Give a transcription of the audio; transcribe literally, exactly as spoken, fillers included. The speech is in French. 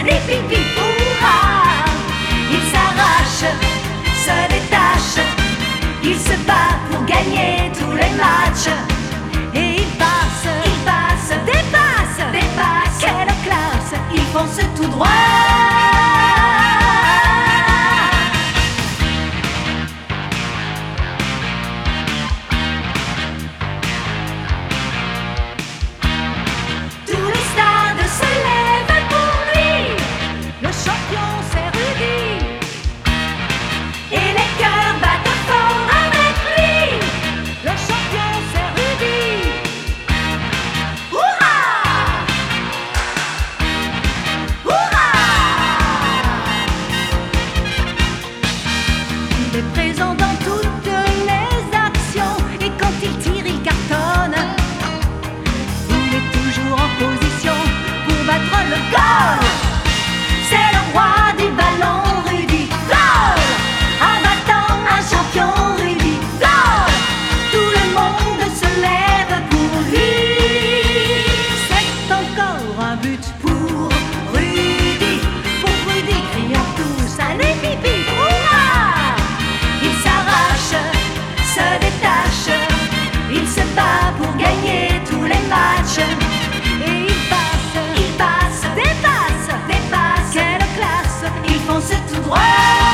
allez pipi, hurrah. Il s'arrache, se détache, il se bat pour gagner tous les matchs. Et il passe, il passe, dépasse, dépasse, quelle classe, il fonce tout droit. Il est présent dans toutes les actions et quand il tire, il cartonne. Il est toujours en position pour battre le goal. C'est le roi du ballon, Rudy. Goal! Abattant un champion, Rudy. Goal! Tout le monde se lève pour lui. C'est encore un but pour Rudy. Pour Rudy, crions tous, allez pipi! Se détache, il se bat pour gagner tous les matchs. Et il passe, il passe, dépasse, dépasse, quelle classe, il fonce tout droit.